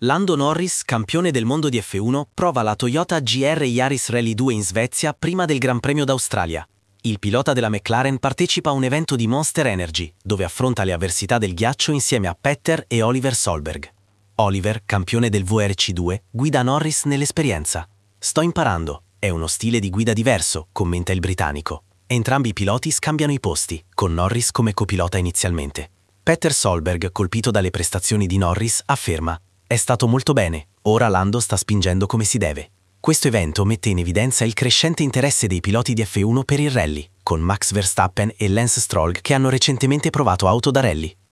Lando Norris, campione del mondo di F1, prova la Toyota GR Yaris Rally 2 in Svezia prima del Gran Premio d'Australia. Il pilota della McLaren partecipa a un evento di Monster Energy, dove affronta le avversità del ghiaccio insieme a Petter e Oliver Solberg. Oliver, campione del VRC2, guida Norris nell'esperienza. Sto imparando, è uno stile di guida diverso, commenta il britannico. Entrambi i piloti scambiano i posti, con Norris come copilota inizialmente. Petter Solberg, colpito dalle prestazioni di Norris, afferma: «È stato molto bene, ora Lando sta spingendo come si deve». Questo evento mette in evidenza il crescente interesse dei piloti di F1 per il rally, con Max Verstappen e Lance Stroll che hanno recentemente provato auto da rally.